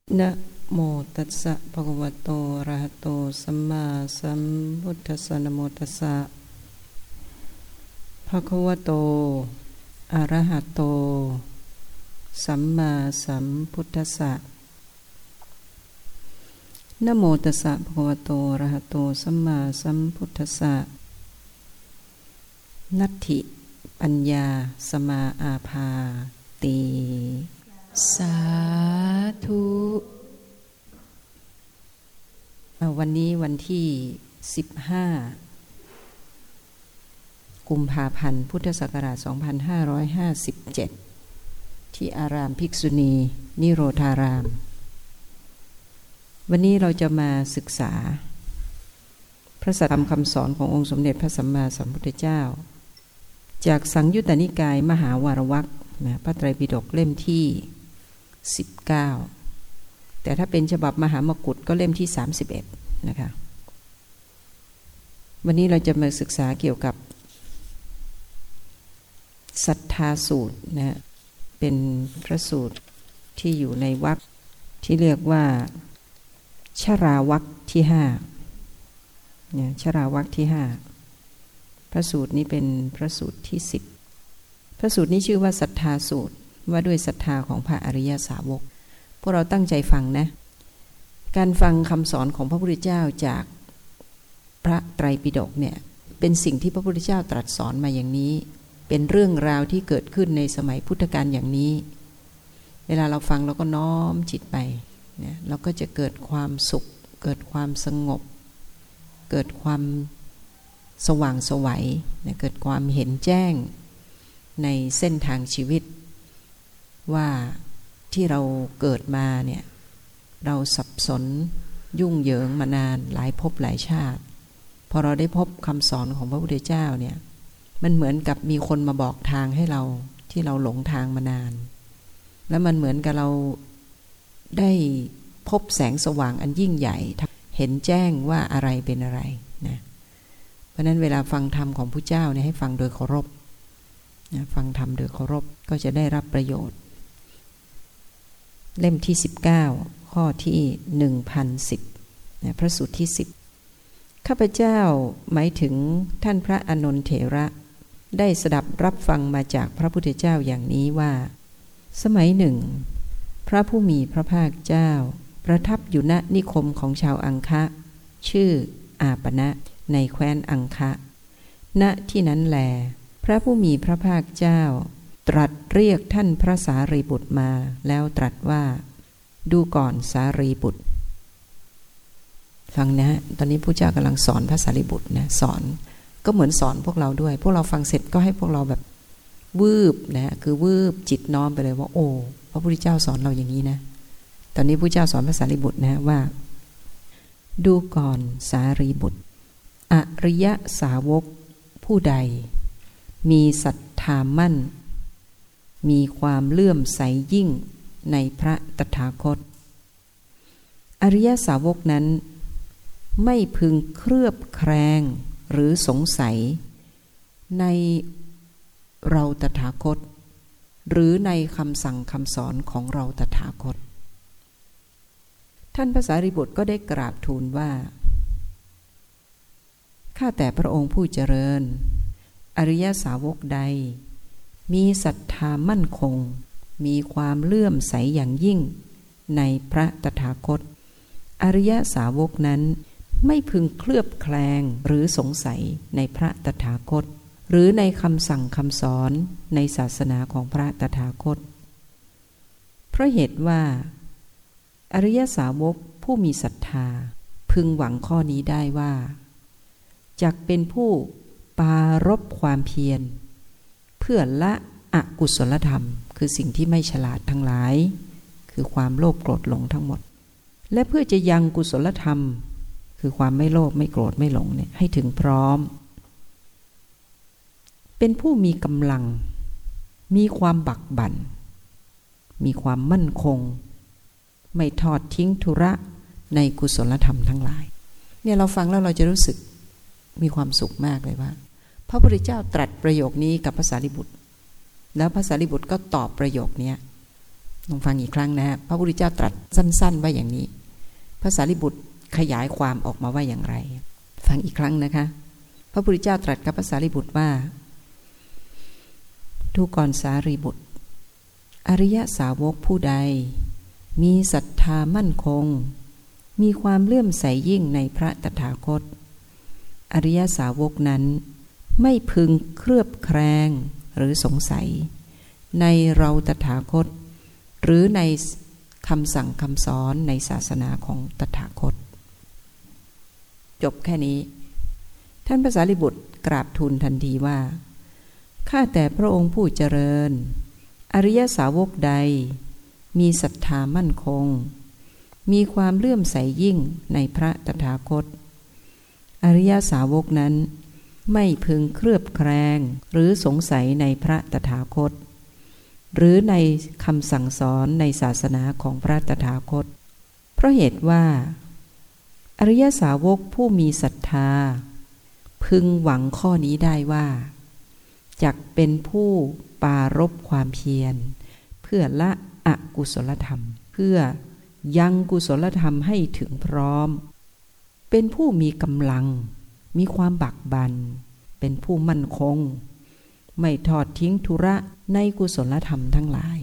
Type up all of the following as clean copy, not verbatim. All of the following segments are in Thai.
นะโมตัสสะภะคะวะโตอะระหะโตสัมมาสัมพุทธัสสะนะโมตัสสะภะคะวะโตอะระหะโตสัมมาสัมพุทธัสสะนะโมตัสสะภะคะวะโตอะระหะโตสัมมาสัมพุทธัสสะนัตถิปัญญาสมาอาภาติสาธุวันนี้วันที่15กุมภาพันธ์พุทธศักราช2557ที่อารามภิกษุณีนิโรธารามวันนี้เราจะมาศึกษาพระสัทธรรมคำสอนขององค์สมเด็จพระสัมมาสัมพุทธเจ้าจากสังยุตตนิกายมหาวารวรรคพระไตรปิฎกเล่มที่19แต่ถ้าเป็นฉบับมหามกุฏก็เล่มที่31นะคะวันนี้เราจะมาศึกษาเกี่ยวกับศรัทธาสูตรนะเป็นพระสูตรที่อยู่ในวรรคที่เรียกว่าชราวรรคที่5เนี่ยชราวรรคที่5พระสูตรนี้เป็นพระสูตรที่10พระสูตรนี้ชื่อว่าศรัทธาสูตรว่าด้วยศรัทธาของพระอริยสาวกพวกเราตั้งใจฟังนะการฟังคำสอนของพระพุทธเจ้าจากพระไตรปิฎกเนี่ยเป็นสิ่งที่พระพุทธเจ้าตรัสสอนมาอย่างนี้เป็นเรื่องราวที่เกิดขึ้นในสมัยพุทธกาลอย่างนี้เวลาเราฟังเราก็น้อมจิตไปเนี่ยเราก็จะเกิดความสุขเกิดความสงบเกิดความสว่างไสวเนี่ยเกิดความเห็นแจ้งในเส้นทางชีวิตว่าที่เราเกิดมาเนี่ยเราสับสนยุ่งเหยิงมานานหลายภพหลายชาติพอเราได้พบคำสอนของพระพุทธเจ้าเนี่ยมันเหมือนกับมีคนมาบอกทางให้เราที่เราหลงทางมานานแล้วมันเหมือนกับเราได้พบแสงสว่างอันยิ่งใหญ่เห็นแจ้งว่าอะไรเป็นอะไรนะเพราะนั้นเวลาฟังธรรมของพระเจ้าเนี่ยให้ฟังโดยเคารพนะฟังธรรมโดยเคารพก็จะได้รับประโยชน์เล่มที่19ข้อที่1010นะพระสูตรที่10ข้าพเจ้าหมายถึงท่านพระอานนท์เถระได้สดับรับฟังมาจากพระพุทธเจ้าอย่างนี้ว่าสมัยหนึ่งพระผู้มีพระภาคเจ้าประทับอยู่ณนิคมของชาวอังคะชื่ออาปณะในแคว้นอังคะณที่นั้นแลพระผู้มีพระภาคเจ้าตรัสเรียกท่านพระสารีบุตรมาแล้วตรัสว่าดูก่อนสารีบุตรฟังนะตอนนี้พระเจ้ากำลังสอนพระสารีบุตรนะสอนก็เหมือนสอนพวกเราด้วยพวกเราฟังเสร็จก็ให้พวกเราแบบวืบนะคือวืบจิตน้อมไปเลยว่าโอ้พระพุทธเจ้าสอนเราอย่างนี้นะตอนนี้พระเจ้าสอนพระสารีบุตรนะว่าดูก่อนสารีบุตรอริยสาวกผู้ใดมีศรัทธามั่นมีความเลื่อมใสยิ่งในพระตถาคตอริยสาวกนั้นไม่พึงเคลือบแคลงหรือสงสัยในเราตถาคตหรือในคำสั่งคำสอนของเราตถาคตท่านพระสารีบุตรก็ได้กราบทูลว่าข้าแต่พระองค์ผู้เจริญอริยสาวกใดมีศรัทธามั่นคงมีความเลื่อมใสอย่างยิ่งในพระตถาคตอริยสาวกนั้นไม่พึงเคลือบแคลงหรือสงสัยในพระตถาคตหรือในคำสั่งคำสอนในศาสนาของพระตถาคตเพราะเหตุว่าอริยสาวกผู้มีศรัทธาพึงหวังข้อนี้ได้ว่าจักเป็นผู้ปรารภความเพียรเพื่อละอกุศลธรรมคือสิ่งที่ไม่ฉลาดทั้งหลายคือความโลภโกรธหลงทั้งหมดและเพื่อจะยังกุศลธรรมคือความไม่โลภไม่โกรธไม่หลงเนี่ยให้ถึงพร้อมเป็นผู้มีกำลังมีความบักบั่นมีความมั่นคงไม่ทอดทิ้งธุระในกุศลธรรมทั้งหลายเนี่ยเราฟังแล้วเราจะรู้สึกมีความสุขมากเลยว่าพระพุทธเจ้าตรัสประโยคนี้กับพระสารีบุตรแล้วพระสารีบุตรก็ตอบประโยคนี้ลองฟังอีกครั้งนะพระพุทธเจ้าตรัสสั้นๆว่าอย่างนี้พระสารีบุตรขยายความออกมาว่าอย่างไรฟังอีกครั้งนะคะพระพุทธเจ้าตรัสกับพระสารีบุตรว่าดูก่อนสารีบุตรอริยสาวกผู้ใดมีศรัทธามั่นคงมีความเลื่อมใสยิ่งในพระตถาคตอริยสาวกนั้นไม่พึงเคลือบแคลงหรือสงสัยในเราตถาคตหรือในคำสั่งคำสอนในศาสนาของตถาคตจบแค่นี้ท่านพระสารีบุตรกราบทูลทันทีว่าข้าแต่พระองค์ผู้เจริญอริยสาวกใดมีศรัทธามั่นคงมีความเลื่อมใสยิ่งในพระตถาคตอริยสาวกนั้นไม่พึงเคลือบแคลงหรือสงสัยในพระตถาคตหรือในคำสั่งสอนในศาสนาของพระตถาคตเพราะเหตุว่าอริยสาวกผู้มีศรัทธาพึงหวังข้อนี้ได้ว่าจักเป็นผู้ปรารภความเพียรเพื่อละอกุศลธรรมเพื่อยังกุศลธรรมให้ถึงพร้อมเป็นผู้มีกำลังมีความบักบันเป็นผู้มั่นคงไม่ทอดทิ้งธุระในกุศลธรรมทั้งหลาย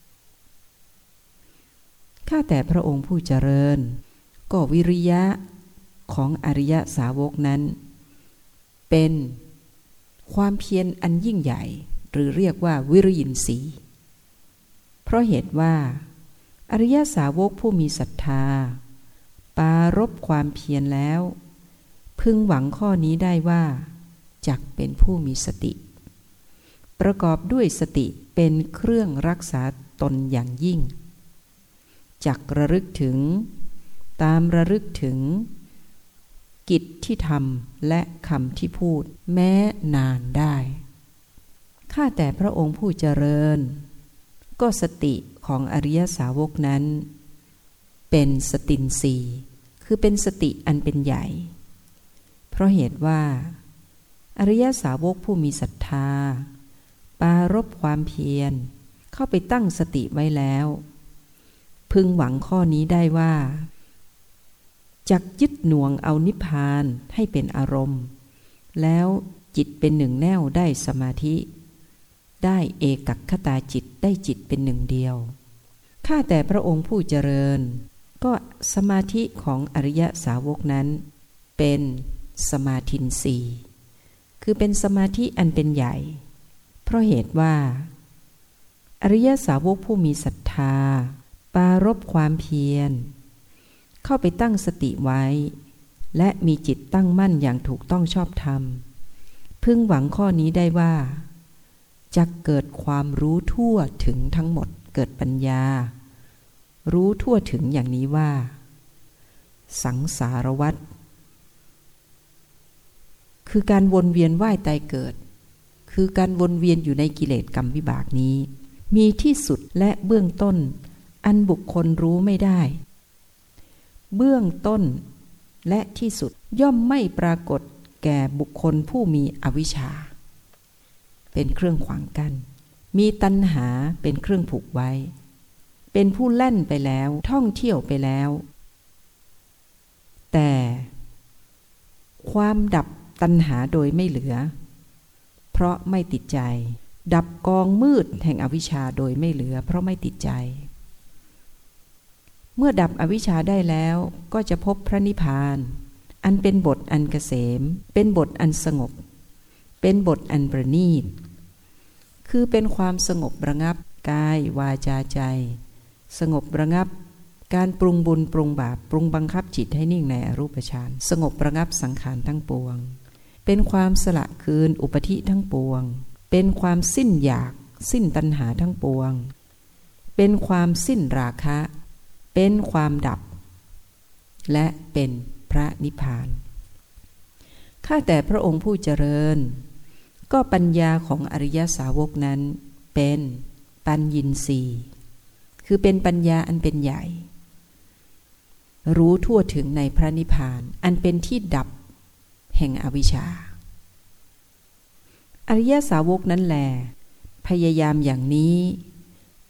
ข้าแต่พระองค์ผู้เจริญก็วิริยะของอริยสาวกนั้นเป็นความเพียรอันยิ่งใหญ่หรือเรียกว่าวิริยินทรีย์เพราะเหตุว่าอริยสาวกผู้มีศรัทธาปรารภความเพียรแล้วพึงหวังข้อนี้ได้ว่าจักเป็นผู้มีสติประกอบด้วยสติเป็นเครื่องรักษาตนอย่างยิ่งจักระลึกถึงตามระลึกถึงกิจที่ทำและคำที่พูดแม้นานได้ข้าแต่พระองค์ผู้เจริญก็สติของอริยสาวกนั้นเป็นสตินทรีย์คือเป็นสติอันเป็นใหญ่เพราะเหตุว่าอริยสาวกผู้มีศรัทธาปรารภความเพียรเข้าไปตั้งสติไว้แล้วพึงหวังข้อนี้ได้ว่าจักยึดหน่วงเอานิพพานให้เป็นอารมณ์แล้วจิตเป็นหนึ่งแน่วได้สมาธิได้เอกัคคตาจิตได้จิตเป็นหนึ่งเดียวข้าแต่พระองค์ผู้เจริญก็สมาธิของอริยสาวกนั้นเป็นสมาธินทรีย์คือเป็นสมาธิอันเป็นใหญ่เพราะเหตุว่าอริยสาวกผู้มีศรัทธาปรารภความเพียรเข้าไปตั้งสติไว้และมีจิตตั้งมั่นอย่างถูกต้องชอบธรรมพึงหวังข้อนี้ได้ว่าจะเกิดความรู้ทั่วถึงทั้งหมดเกิดปัญญารู้ทั่วถึงอย่างนี้ว่าสังสารวัฏคือการวนเวียนว่ายตายเกิดคือการวนเวียนอยู่ในกิเลสกรรมวิบากนี้มีที่สุดและเบื้องต้นอันบุคคลรู้ไม่ได้เบื้องต้นและที่สุดย่อมไม่ปรากฏแก่บุคคลผู้มีอวิชชาเป็นเครื่องขวางกั้นมีตัณหาเป็นเครื่องผูกไว้เป็นผู้แล่นไปแล้วท่องเที่ยวไปแล้วแต่ความดับตัณหาโดยไม่เหลือเพราะไม่ติดใจดับกองมืดแห่งอวิชชาโดยไม่เหลือเพราะไม่ติดใจเมื่อดับอวิชชาได้แล้วก็จะพบพระนิพพานอันเป็นบทอันเกษมเป็นบทอันสงบเป็นบทอันประณีตคือเป็นความสงบระงับกายวาจาใจสงบระงับการปรุงบุญปรุงบาปปรุงบังคับจิตให้นิ่งในอรูปฌานสงบระงับสังขารทั้งปวงเป็นความสละคืนอุปธิทั้งปวงเป็นความสิ้นอยากสิ้นตัณหาทั้งปวงเป็นความสิ้นราคะเป็นความดับและเป็นพระนิพพานข้าแต่พระองค์ผู้เจริญก็ปัญญาของอริยสาวกนั้นเป็นปัญญินทรีย์คือเป็นปัญญาอันเป็นใหญ่รู้ทั่วถึงในพระนิพพานอันเป็นที่ดับแห่งอวิชชาอริยสาวกนั้นแลพยายามอย่างนี้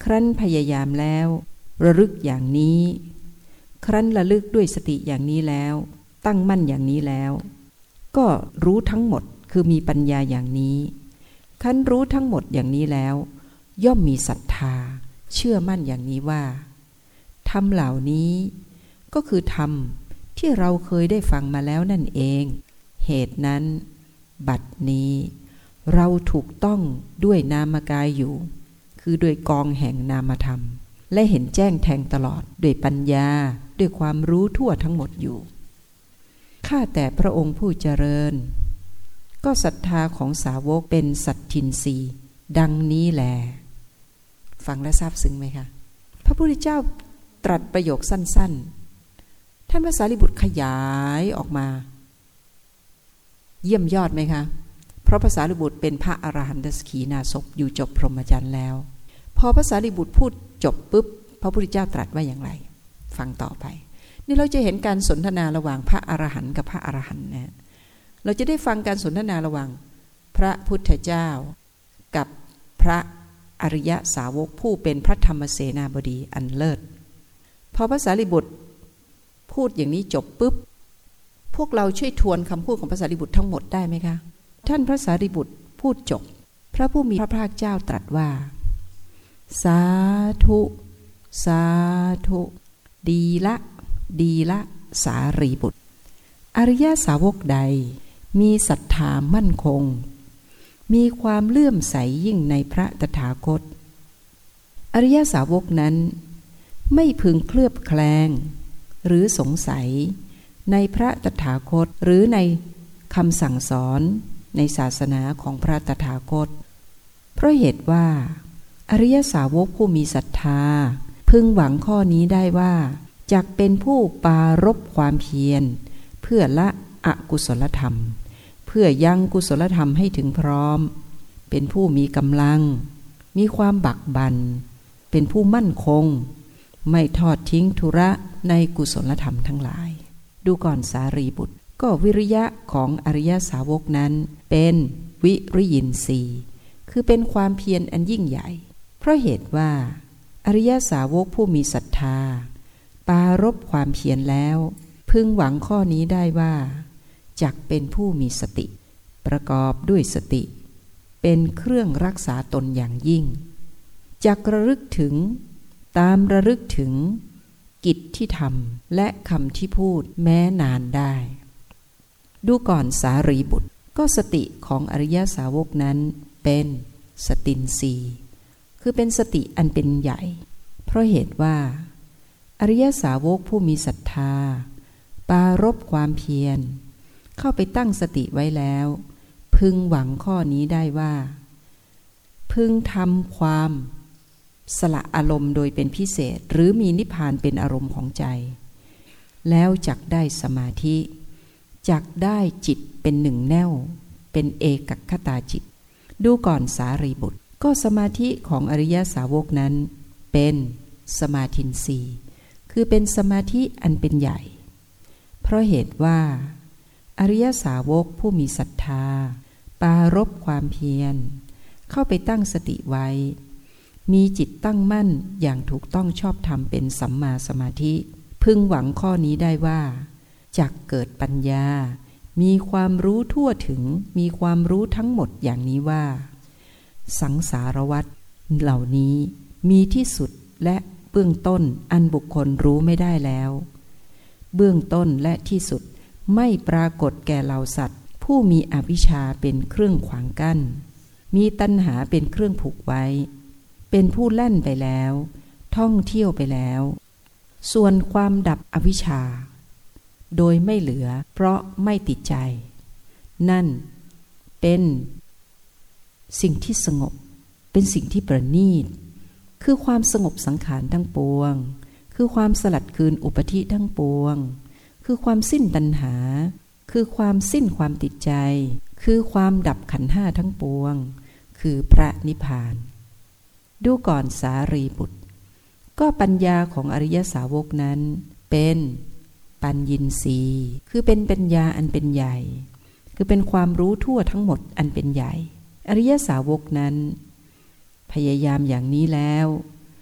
ครั้นพยายามแล้วระลึกอย่างนี้ครั้นระลึกด้วยสติอย่างนี้แล้วตั้งมั่นอย่างนี้แล้วก็รู้ทั้งหมดคือมีปัญญาอย่างนี้ครั้นรู้ทั้งหมดอย่างนี้แล้วย่อมมีศรัทธาเชื่อมั่นอย่างนี้ว่าธรรมเหล่านี้ก็คือธรรมที่เราเคยได้ฟังมาแล้วนั่นเองเหตุนั้นบัดนี้เราถูกต้องด้วยนามกายอยู่คือด้วยกองแห่งนามธรรมและเห็นแจ้งแทงตลอดด้วยปัญญาด้วยความรู้ทั่วทั้งหมดอยู่ข้าแต่พระองค์ผู้เจริญก็ศรัทธาของสาวกเป็นสัตทินรีดังนี้แลฟังและซาบซึ้งไหมคะพระพุทธเจ้าตรัสประโยคสั้นๆท่านพระสารีบุตรขยายออกมาเยี่ยมยอดไหมคะเพราะพระสารีบุตรเป็นพระอรหันตสขีณาสพอยู่จบพรหมจรรย์แล้วพอพระสารีบุตรพูดจบปุ๊บพระพุทธเจ้าตรัสว่าอย่างไรฟังต่อไปนี่เราจะเห็นการสนทนาระหว่างพระอรหันต์กับพระอรหันต์นะเราจะได้ฟังการสนทนาระหว่างพระพุทธเจ้ากับพระอริยสาวกผู้เป็นพระธรรมเสนาบดีอันเลิศพอพระสารีบุตรพูดอย่างนี้จบปุ๊บพวกเราช่วยทวนคำพูดของพระสารีบุตรทั้งหมดได้ไหมคะท่านพระสารีบุตรพูดจบพระผู้มีพระภาคเจ้าตรัสว่าสาธุสาธุดีละดีละสารีบุตรอริยสาวกใดมีศรัทธามั่นคงมีความเลื่อมใสยิ่งในพระตถาคตอริยสาวกนั้นไม่พึงเคลือบแคลงหรือสงสัยในพระตถาคตหรือในคำสั่งสอนในศาสนาของพระตถาคตเพราะเหตุว่าอริยสาวกผู้มีศรัทธาพึงหวังข้อนี้ได้ว่าจักเป็นผู้ปรารภความเพียรเพื่อละอกุศลธรรมเพื่อยังกุศลธรรมให้ถึงพร้อมเป็นผู้มีกำลังมีความบักบั่นเป็นผู้มั่นคงไม่ทอดทิ้งธุระในกุศลธรรมทั้งหลายดูก่อนสารีบุตรก็วิริยะของอริยสาวกนั้นเป็นวิริยินทรีย์คือเป็นความเพียรอันยิ่งใหญ่เพราะเหตุว่าอริยสาวกผู้มีศรัทธาปรารภความเพียรแล้วพึงหวังข้อนี้ได้ว่าจักเป็นผู้มีสติประกอบด้วยสติเป็นเครื่องรักษาตนอย่างยิ่งจักระลึกถึงตามระลึกถึงกิจที่ทำและคำที่พูดแม้นานได้ดูก่อนสารีบุตรก็สติของอริยสาวกนั้นเป็นสตินรีคือเป็นสติอันเป็นใหญ่เพราะเหตุว่าอริยสาวกผู้มีศรัทธาปรารภความเพียรเข้าไปตั้งสติไว้แล้วพึงหวังข้อนี้ได้ว่าพึงทำความสละอารมณ์โดยเป็นพิเศษหรือมีนิพพานเป็นอารมณ์ของใจแล้วจักได้สมาธิจักได้จิตเป็นหนึ่งแน่วเป็นเอกคตาจิตดูก่อนสารีบุตรก็สมาธิของอริยสาวกนั้นเป็นสมาธินรีคือเป็นสมาธิอันเป็นใหญ่เพราะเหตุว่าอริยสาวกผู้มีศรัทธาปรารภความเพียรเข้าไปตั้งสติไว้มีจิตตั้งมั่นอย่างถูกต้องชอบธรรมเป็นสัมมาสมาธิพึงหวังข้อนี้ได้ว่าจักเกิดปัญญามีความรู้ทั่วถึงมีความรู้ทั้งหมดอย่างนี้ว่าสังสารวัฏเหล่านี้มีที่สุดและเบื้องต้นอันบุคคลรู้ไม่ได้แล้วเบื้องต้นและที่สุดไม่ปรากฏแก่เหล่าสัตว์ผู้มีอวิชชาเป็นเครื่องขวางกั้นมีตัณหาเป็นเครื่องผูกไว้เป็นผู้แล่นไปแล้วท่องเที่ยวไปแล้วส่วนความดับอวิชชาโดยไม่เหลือเพราะไม่ติดใจนั่นเป็นสิ่งที่สงบเป็นสิ่งที่ประณีตคือความสงบสังขารทั้งปวงคือความสลัดคืนอุปธิทั้งปวงคือความสิ้นตัณหาคือความสิ้นความติดใจคือความดับขันธ์ห้าทั้งปวงคือพระนิพพานดูก่อนสารีบุตรก็ปัญญาของอริยสาวกนั้นเป็นปัญญินทรีย์คือเป็นปัญญาอันเป็นใหญ่คือเป็นความรู้ทั่วทั้งหมดอันเป็นใหญ่อริยสาวกนั้นพยายามอย่างนี้แล้ว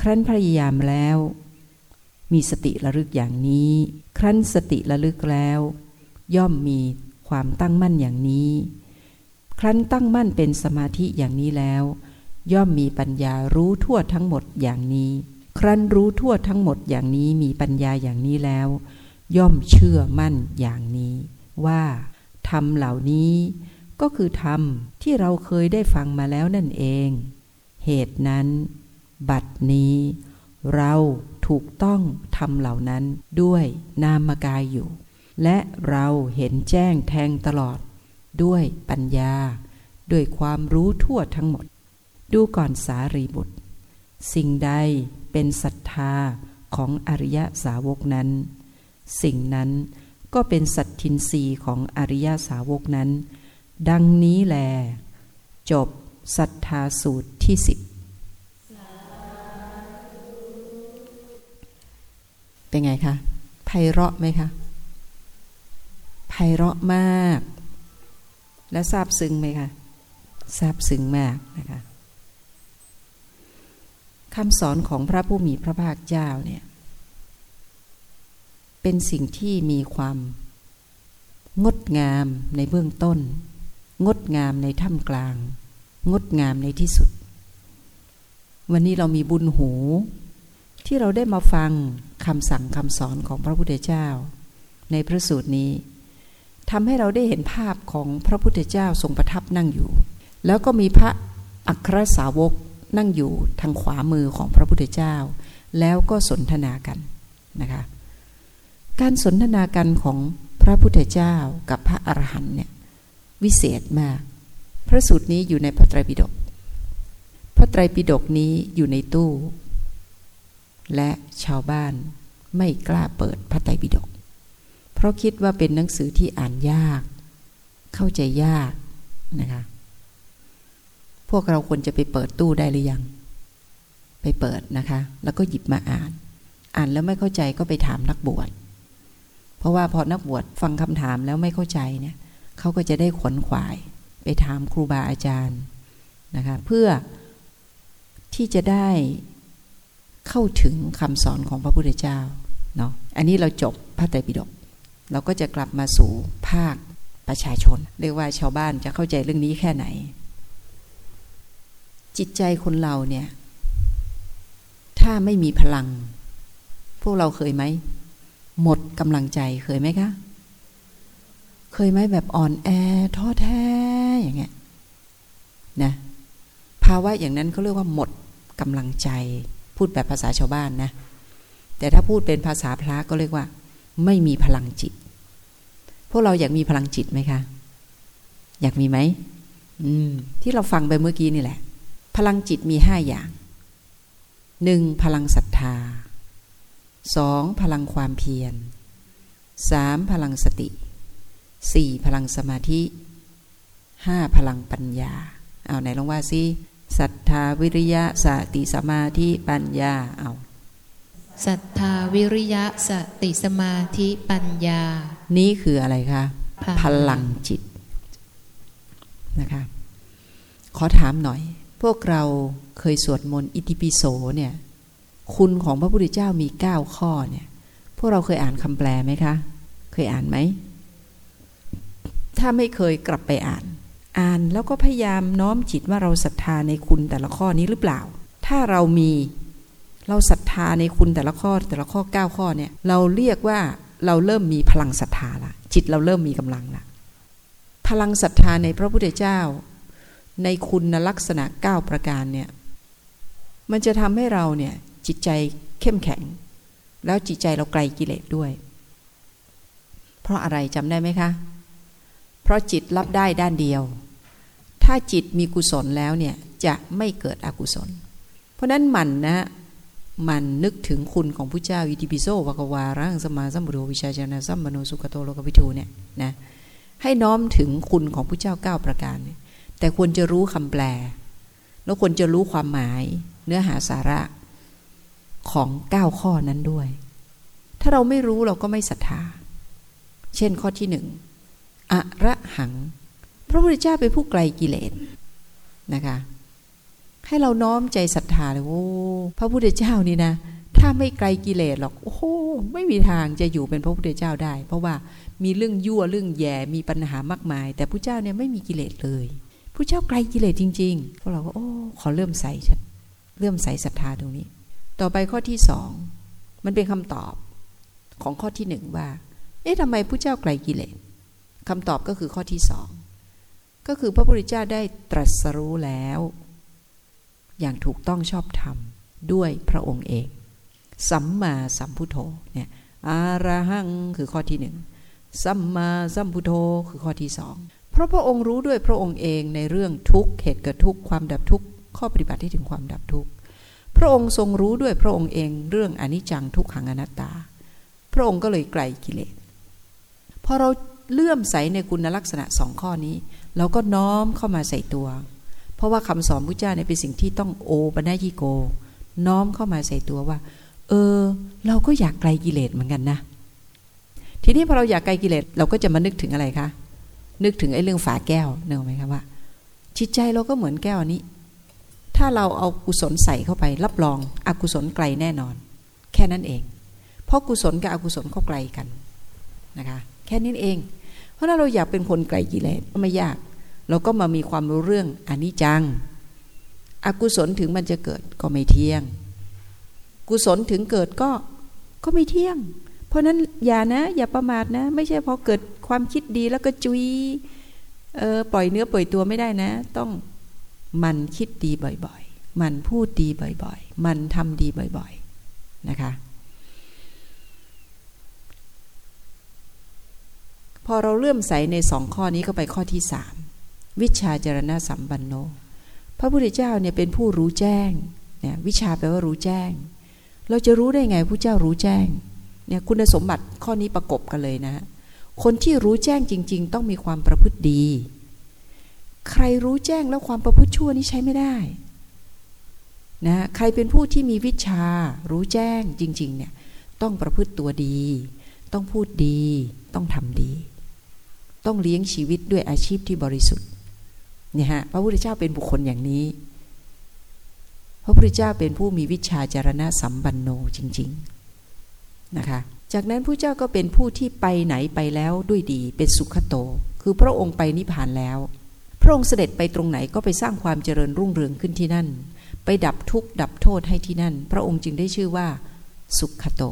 ครั้นพยายามแล้วมีสติระลึกอย่างนี้ครั้นสติระลึกแล้วย่อมมีความตั้งมั่นอย่างนี้ครั้นตั้งมั่นเป็นสมาธิอย่างนี้แล้วย่อมมีปัญญารู้ทั่วทั้งหมดอย่างนี้ครั้นรู้ทั่วทั้งหมดอย่างนี้มีปัญญาอย่างนี้แล้วย่อมเชื่อมั่นอย่างนี้ว่าธรรมเหล่านี้ก็คือธรรมที่เราเคยได้ฟังมาแล้วนั่นเองเหตุนั้นบัดนี้เราถูกต้องธรรมเหล่านั้นด้วยนามกายอยู่และเราเห็นแจ้งแทงตลอดด้วยปัญญาด้วยความรู้ทั่วทั้งหมดดูก่อนสารีบุตรสิ่งใดเป็นศรัทธาของอริยสาวกนั้นสิ่งนั้นก็เป็นสัตทินรีย์ของอริยสาวกนั้นดังนี้แลจบศรัทธาสูตรที่10เป็นไงคะไพเราะไหมคะไพเราะมากและซาบซึ้งไหมคะซาบซึ้งมากนะคะคำสอนของพระผู้มีพระภาคเจ้าเนี่ยเป็นสิ่งที่มีความงดงามในเบื้องต้นงดงามในท่ามกลางงดงามในที่สุดวันนี้เรามีบุญหูที่เราได้มาฟังคำสั่งคำสอนของพระพุทธเจ้าในพระสูตรนี้ทำให้เราได้เห็นภาพของพระพุทธเจ้าทรงประทับนั่งอยู่แล้วก็มีพระอัครสาวกนั่งอยู่ทางขวามือของพระพุทธเจ้าแล้วก็สนทนากันนะคะการสนทนากันของพระพุทธเจ้ากับพระอรหันต์เนี่ยวิเศษมากพระสูตรนี้อยู่ในพระไตรปิฎกพระไตรปิฎกนี้อยู่ในตู้และชาวบ้านไม่กล้าเปิดพระไตรปิฎกเพราะคิดว่าเป็นหนังสือที่อ่านยากเข้าใจยากนะคะพวกเราควรจะไปเปิดตู้ได้หรือยังไปเปิดนะคะแล้วก็หยิบมาอ่านแล้วไม่เข้าใจก็ไปถามนักบวชเพราะว่าพอนักบวชฟังคำถามแล้วไม่เข้าใจเนี่ยเขาก็จะได้ขวนขวายไปถามครูบาอาจารย์นะคะเพื่อที่จะได้เข้าถึงคำสอนของพระพุทธเจ้าเนาะอันนี้เราจบพระไตรปิฎกเราก็จะกลับมาสู่ภาคประชาชนเรียกว่าชาวบ้านจะเข้าใจเรื่องนี้แค่ไหนจิตใจคนเราเนี่ยถ้าไม่มีพลังพวกเราเคยไหมหมดกำลังใจเคยไหมคะเคยไหมแบบอ่อนแอท้อแท้อย่างเงี้ยนะภาวะอย่างนั้นเขาเรียกว่าหมดกำลังใจพูดแบบภาษาชาวบ้านนะแต่ถ้าพูดเป็นภาษาพระก็เรียกว่าไม่มีพลังจิตพวกเราอยากมีพลังจิตไหมคะอยากมีไหมที่เราฟังไปเมื่อกี้นี่แหละพลังจิตมี5อย่าง1พลังศรัทธา2พลังความเพียร3พลังสติ4พลังสมาธิ5พลังปัญญาเอาไหนลองว่าสิศรัทธาวิริยะสติสมาธิปัญญาเอาศรัทธาวิริยะสติสมาธิปัญญานี่คืออะไรคะพลังจิตนะคะขอถามหน่อยพวกเราเคยสวดมนต์อิติปิโสเนี่ยคุณของพระพุทธเจ้ามี9ข้อเนี่ยพวกเราเคยอ่านคำแปลไหมคะเคยอ่านไหมถ้าไม่เคยกลับไปอ่านแล้วก็พยายามน้อมจิตว่าเราศรัทธาในคุณแต่ละข้อนี้หรือเปล่าถ้าเราศรัทธาในคุณแต่ละข้อ9ข้อเนี่ยเราเรียกว่าเราเริ่มมีพลังศรัทธาละจิตเราเริ่มมีกำลังละพลังศรัทธาในพระพุทธเจ้าในคุณลักษณะ9ประการเนี่ยมันจะทำให้เราเนี่ยจิตใจเข้มแข็งแล้วจิตใจเราไกลกิเลสด้วยเพราะอะไรจำได้ไหมคะเพราะจิตรับได้ด้านเดียวถ้าจิตมีกุศลแล้วเนี่ยจะไม่เกิดอกุศลเพราะนั้นมันนึกถึงคุณของพระเจ้าอิติปิโสภควารังสมาสัมพุทโธวิชาจนะสัมมโนสุขโตโลกวิทูเนี่ยนะให้น้อมถึงคุณของพระเจ้า9ประการเนี่ยแต่ควรจะรู้คำแปลแล้วควรจะรู้ความหมายเนื้อหาสาระของ9ข้อนั้นด้วยถ้าเราไม่รู้เราก็ไม่ศรัทธาเช่นข้อที่1อระหังพระพุทธเจ้าเป็นผู้ไกลกิเลสนะคะใให้เราน้อมใจศรัทธาเลยโอ้พระพุทธเจ้านี่นะถ้าไม่ไกลกิเลสหรอกโอ้โหไม่มีทางจะอยู่เป็นพระพุทธเจ้าได้เพราะว่ามีเรื่องยั่วเรื่องแย่มีปัญหามากมายแต่พระเจ้าเนี่ยไม่มีกิเลสเลยพระเจ้าไกลกิเลสจริงๆพวกเราก็โอ้ขอเริ่มใส่ศรัทธาตรงนี้ต่อไปข้อที่2มันเป็นคำตอบของข้อที่1ว่าทำไมพระเจ้าไกลกิเลสคำตอบก็คือข้อที่2ก็คือพระพุทธเจ้าได้ตรัสรู้แล้วอย่างถูกต้องชอบธรรมด้วยพระองค์เองสัมมาสัมพุทโธเนี่ยอะระหังคือข้อที่1สัมมาสัมพุทโธคือข้อที่2เพราะพระองค์รู้ด้วยพระองค์เองในเรื่องทุกข์เหตุเกิดทุกข์ความดับทุกข์ข้อปฏิบัติที่ถึงความดับทุกข์พระองค์ทรงรู้ด้วยพระองค์เองเรื่องอนิจจังทุกขังอนัตตาพระองค์ก็เลยไกลกิเลสพอเราเลื่อมใสในคุณลักษณะ2ข้อนี้เราก็น้อมเข้ามาใส่ตัวเพราะว่าคำสอนพุทธเจ้าเนี่ยเป็นสิ่งที่ต้องโอปัญญิโกน้อมเข้ามาใส่ตัวว่าเราก็อยากไกลกิเลสเหมือนกันนะทีนี้พอเราอยากไกลกิเลสเราก็จะมานึกถึงอะไรคะนึกถึงไอ้เรื่องฝาแก้วนึกออกไหมคะว่าจิตใจเราก็เหมือนแก้วนี้ถ้าเราเอากุศลใส่เข้าไปรับรองอกุศลไกลแน่นอนแค่นั้นเองเพราะกุศลกับอกุศลเข้าไกลกันนะคะแค่นี้เองเพราะถ้าเราอยากเป็นคนไกลกิเลสไม่ยากเราก็มามีความรู้เรื่องอนิจจังอกุศลถึงมันจะเกิดก็ไม่เที่ยงกุศลถึงเกิดก็ไม่เที่ยงเพราะนั้นอย่าประมาทนะไม่ใช่พอเกิดความคิดดีแล้วก็จุยปล่อยเนื้อปล่อยตัวไม่ได้นะต้องมันคิดดีบ่อยๆมันพูดดีบ่อยๆมันทำดีบ่อยๆนะคะพอเราเลื่อมใสใน2ข้อนี้ก็ไปข้อที่3วิชาจารณะสัมปันโนพระพุทธเจ้าเนี่ยเป็นผู้รู้แจ้งเนี่ยวิชาแปลว่ารู้แจ้งเราจะรู้ได้ไงพระเจ้ารู้แจ้งเนี่ยคุณสมบัติข้อนี้ประกบกันเลยนะคนที่รู้แจ้งจริงๆต้องมีความประพฤติดีใครรู้แจ้งแล้วความประพฤติชั่วนี้ใช้ไม่ได้นะใครเป็นผู้ที่มีวิชารู้แจ้งจริงๆเนี่ยต้องประพฤติตัวดีต้องพูดดีต้องทำดีต้องเลี้ยงชีวิตด้วยอาชีพที่บริสุทธิ์เนี่ยฮะพระพุทธเจ้าเป็นบุคคลอย่างนี้พระพุทธเจ้าเป็นผู้มีวิชาจารณะสัมปันโนจริงๆนะคะจากนั้นพระเจ้าก็เป็นผู้ที่ไปไหนไปแล้วด้วยดีเป็นสุขโตคือพระองค์ไปนิพพานแล้วพระองค์เสด็จไปตรงไหนก็ไปสร้างความเจริญรุ่งเรืองขึ้นที่นั่นไปดับทุกข์ดับโทษให้ที่นั่นพระองค์จึงได้ชื่อว่าสุขโต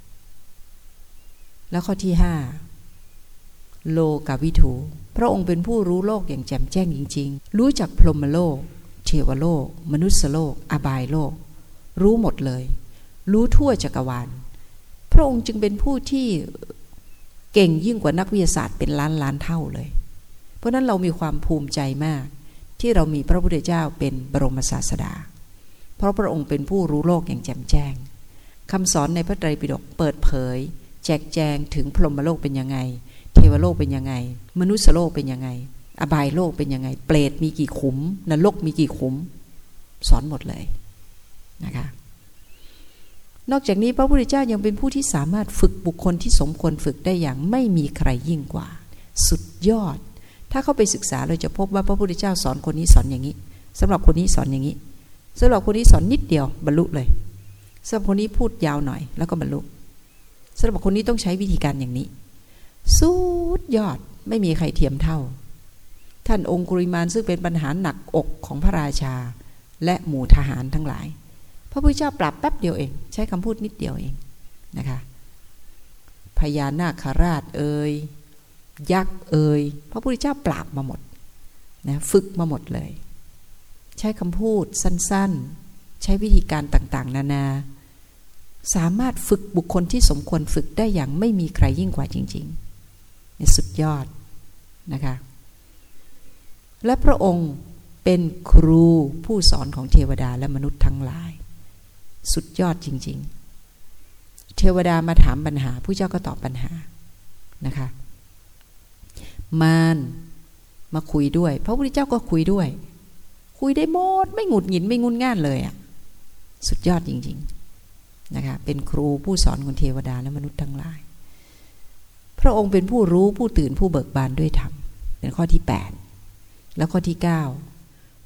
แล้วข้อที่5โลกวิถูพระองค์เป็นผู้รู้โลกอย่างแจ่มแจ้งจริงๆรู้จักพรหมโลกเทวโลกมนุษยโลกอบายโลกรู้หมดเลยรู้ทั่วจักรวาลพระองค์จึงเป็นผู้ที่เก่งยิ่งกว่านักวิทยาศาสตร์เป็นล้านเท่าเลยเพราะนั้นเรามีความภูมิใจมากที่เรามีพระพุทธเจ้าเป็นบรมศาสดาเพราะพระองค์เป็นผู้รู้โลกอย่างแจ่มแจ้งคำสอนในพระไตรปิฎกเปิดเผยแจกแจงถึงพรหมโลกเป็นยังไงเทวโลกเป็นยังไงมนุษยโลกเป็นยังไงอบายโลกเป็นยังไงเปรตมีกี่ขุมนรกมีกี่ขุมสอนหมดเลยนะคะนอกจากนี้พระพุทธเจ้ายังเป็นผู้ที่สามารถฝึกบุคคลที่สมควรฝึกได้อย่างไม่มีใครยิ่งกว่าสุดยอดถ้าเข้าไปศึกษาเราจะพบว่าพระพุทธเจ้าสอนคนนี้สอนอย่างนี้สำหรับคนนี้สอนอย่างนี้สำหรับคนนี้สอนนิดเดียวบรรลุเลยสำหรับคนนี้พูดยาวหน่อยแล้วก็บรรลุสำหรับคนนี้ต้องใช้วิธีการอย่างนี้สุดยอดไม่มีใครเทียมเท่าท่านองคุริมานซึ่งเป็นปัญหาหนักอกของพระราชาและหมู่ทหารทั้งหลายพระพุทธเจ้าปราบแป๊บเดียวเองใช้คำพูดนิดเดียวเองนะคะพญานาคราชยักษ์พระพุทธเจ้าปราบมาหมดนะฝึกมาหมดเลยใช้คำพูดสั้นๆใช้วิธีการต่างๆนานาสามารถฝึกบุคคลที่สมควรฝึกได้อย่างไม่มีใครยิ่งกว่าจริงๆนี่สุดยอดนะคะและพระองค์เป็นครูผู้สอนของเทวดาและมนุษย์ทั้งหลายสุดยอดจริงๆเทวดามาถามปัญหาผู้เจ้าก็ตอบปัญหานะคะมารมาคุยด้วยพระพุทธเจ้าก็คุยด้วยคุยได้หมดไม่หงุดหงิดไม่งุนง่านเลยอ่ะสุดยอดจริงๆนะคะเป็นครูผู้สอนของเทวดาและมนุษย์ทั้งหลายพระองค์เป็นผู้รู้ผู้ตื่นผู้เบิกบานด้วยธรรมเป็นข้อที่8แล้วข้อที่9พ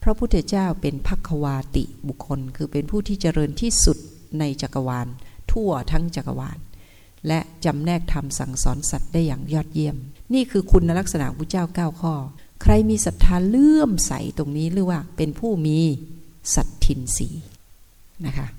ระพุทธเจ้าเป็นภัคววาติบุคคลคือเป็นผู้ที่เจริญที่สุดในจักรวาลทั่วทั้งจักรวาลและจำแนกธรรมสั่งสอนสัตว์ได้อย่างยอดเยี่ยมนี่คือคุณลักษณะพระเจ้า9ข้อใครมีศรัทธาเลื่อมใสตรงนี้หรือว่าเป็นผู้มีสัตทินรีนะคะ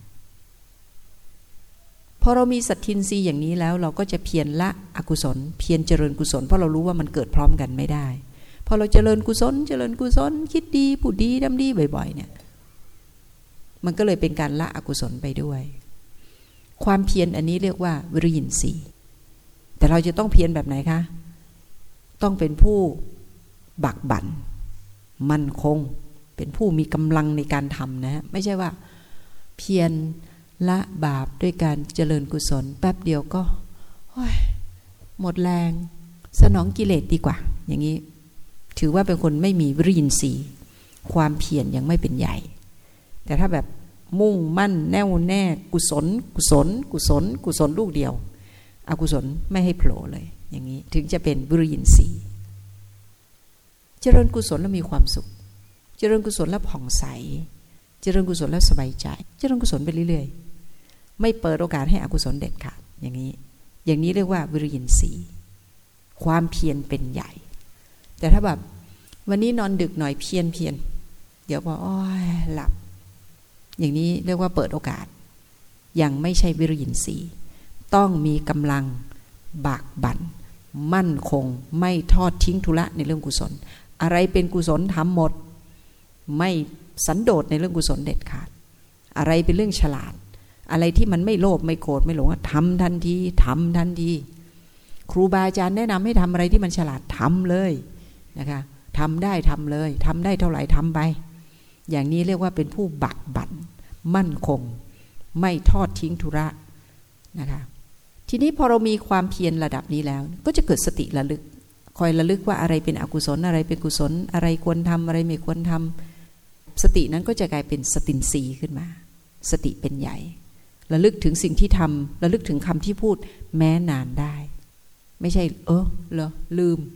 พอเรามีสัตทินรีอย่างนี้แล้วเราก็จะเพียรละอกุศลเพียรเจริญกุศลเพราะเรารู้ว่ามันเกิดพร้อมกันไม่ได้พอเราเจริญกุศลคิดดีพูดดีทำดีบ่อยๆเนี่ยมันก็เลยเป็นการละอกุศลไปด้วยความเพียรอันนี้เรียกว่าวิริยินทรีย์แต่เราจะต้องเพียรแบบไหนคะต้องเป็นผู้บักบั่นมั่นคงเป็นผู้มีกำลังในการทำนะไม่ใช่ว่าเพียรละบาปด้วยการเจริญกุศลแป๊บเดียวก็หมดแรงสนองกิเลสดีกว่าอย่างนี้ถือว่าเป็นคนไม่มีวิริยินทรีย์ความเพียรยังไม่เป็นใหญ่แต่ถ้าแบบมุ่งมั่นแน่วแน่กุศลลูกเดียวอกุศลไม่ให้โผล่เลยอย่างนี้ถึงจะเป็นวิริยินทรีย์เจริญกุศลแล้วมีความสุขเจริญกุศลแล้วผ่องใสเจริญกุศลแล้วสบายใจเจริญกุศลไปเรื่อยๆไม่เปิดโอกาสให้อกุศลเด็ดขาดอย่างนี้เรียกว่าวิริยินทรีย์ความเพียรเป็นใหญ่แต่ถ้าแบบวันนี้นอนดึกหน่อยเพียรเดี๋ยวพอหลับอย่างนี้เรียกว่าเปิดโอกาสยังไม่ใช่วิริยินทรีย์ต้องมีกำลังบากบั่นมั่นคงไม่ทอดทิ้งธุระในเรื่องกุศลอะไรเป็นกุศลทำหมดไม่สันโดษในเรื่องกุศลเด็ดขาดอะไรเป็นเรื่องฉลาดอะไรที่มันไม่โลภไม่โกรธไม่หลงทำทันทีครูบาอาจารย์แนะนำให้ทำอะไรที่มันฉลาดทำเลยนะคะทำได้ทำเลยทำได้เท่าไหร่ทำไปอย่างนี้เรียกว่าเป็นผู้บักบั่นมั่นคงไม่ทอดทิ้งธุระนะคะทีนี้พอเรามีความเพียรระดับนี้แล้วก็จะเกิดสติระลึกคอยระลึกว่าอะไรเป็นอกุศลอะไรเป็นกุศลอะไรควรทำอะไรไม่ควรทำสตินั้นก็จะกลายเป็นสตินทรีย์ขึ้นมาสติเป็นใหญ่ระลึกถึงสิ่งที่ทำระลึกถึงคำที่พูดแม้นานได้ไม่ใช่เหรอลืม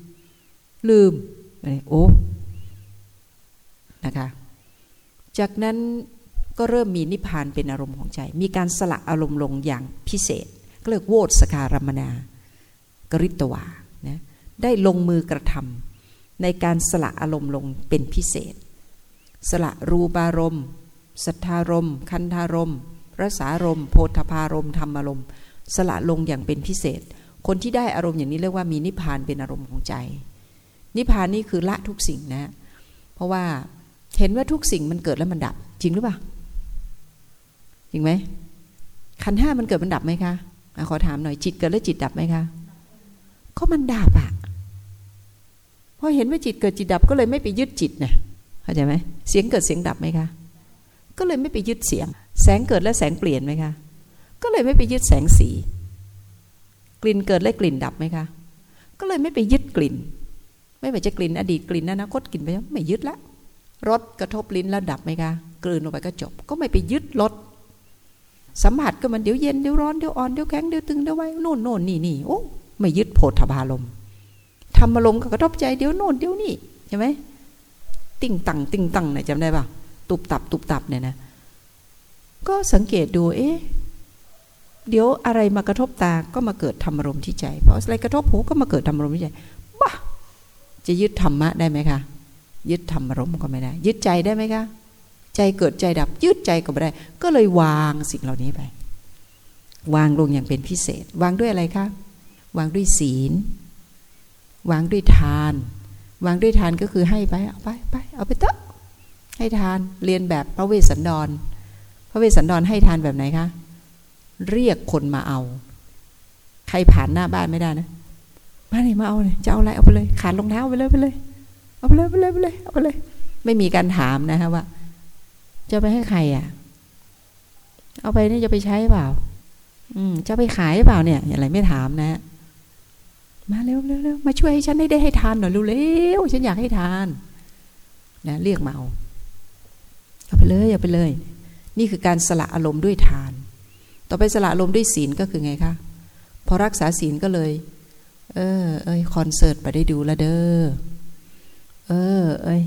นะคะจากนั้นก็เริ่มมีนิพพานเป็นอารมณ์ของใจมีการสละอารมณ์ลงอย่างพิเศษก็เรียกโวสการมนากริตวานะได้ลงมือกระทำในการสละอารมณ์ลงเป็นพิเศษสละรูปารมณ์สัทธารมณ์คันธารมณ์รสารมณ์โพธพารมณ์ธรรมารมณ์สละลงอย่างเป็นพิเศษคนที่ได้อารมณ์อย่างนี้เรียกว่ามีนิพพานเป็นอารมณ์ของใจนิพพานนี่คือละทุกสิ่งนะเพราะว่าเห็นว่าทุกสิ่งมันเกิดแล้วมันดับจริงหรือเปล่าจริงไหมขันธ์ห้ามันเกิดมันดับไหมคะขอถามหน่อยจิตเกิดแล้วจิตดับไหมคะก็มันดับอ่ะพอเห็นว่าจิตเกิดจิตดับก็เลยไม่ไปยึดจิตนะเข้าใจไหมเสียงเกิดเสียงดับไหมคะก็เลยไม่ไปยึดเสียงแสงเกิดแล้วแสงเปลี่ยนไหมคะก็เลยไม่ไปยึดแสงสีกลิ่นเกิดแล้วกลิ่นดับไหมคะก็เลยไม่ไปยึดกลิ่นไม่ว่าจะกลิ่นอดีตกลิ่นอนาคตกลิ่นไปไม่ยึดละรสกระทบลิ้นแล้วดับไหมคะกลืนออกไปก็จบก็ไม่ไปยึดรสสัมผัสก็มันเดี๋ยวเย็นเดี๋ยวร้อนเดี๋ยวอ่อนเดี๋ยวแข็งเดี๋ยวตึงเดี๋ยวไว้โน่นนี่โอ้ไม่ยึดโผฏฐัพพารมณ์ธรรมารมณ์ก็กระทบใจเดี๋ยวโน่นเดี๋ยวนี่ใช่ไหมติ่งตังเนี่ยจำได้ป่ะตุบตับเนี่ยนะก็สังเกตดูเดี๋ยวอะไรมากระทบตาก็มาเกิดธรรมารมณ์ที่ใจพออะไรกระทบหูก็มาเกิดธรรมารมณ์ที่ใจบ้าจะยึดธรรมะได้ไหมคะยึดธรรมารมณ์ก็ไม่ได้ยึดใจได้ไหมคะใจเกิดใจดับยึดใจก็ไม่ได้ก็เลยวางสิ่งเหล่านี้ไปวางลงอย่างเป็นพิเศษวางด้วยอะไรคะวางด้วยศีลวางด้วยทานวางด้วยทานก็คือให้ไปเอาไปเถอะให้ทานเรียนแบบพระเวสสันดรให้ทานแบบไหนคะเรียกคนมาเอาใครผ่านหน้าบ้านไม่ได้นะมาเลยมาเอาเลยจะเอาอะไรเอาไปเลยขาดรองเท้าไปเลยเอาไปเลยไม่มีการถามนะคะว่าจะไปให้ใครเอาไปนี่จะไปใช้เปล่าจะไปขายเปล่าเนี่ยอะไรไม่ถามนะมาเร็วมาช่วยให้ฉันได้ให้ทานหน่อยเร็วฉันอยากให้ทานนะเรียกมาเอาไปเลยนี่คือการสละอารมณ์ด้วยทานต่อไปสละอารมณ์ด้วยศีลก็คือไงคะพอรักษาศีลก็เลยคอนเสิร์ตไปได้ดูละเด้อ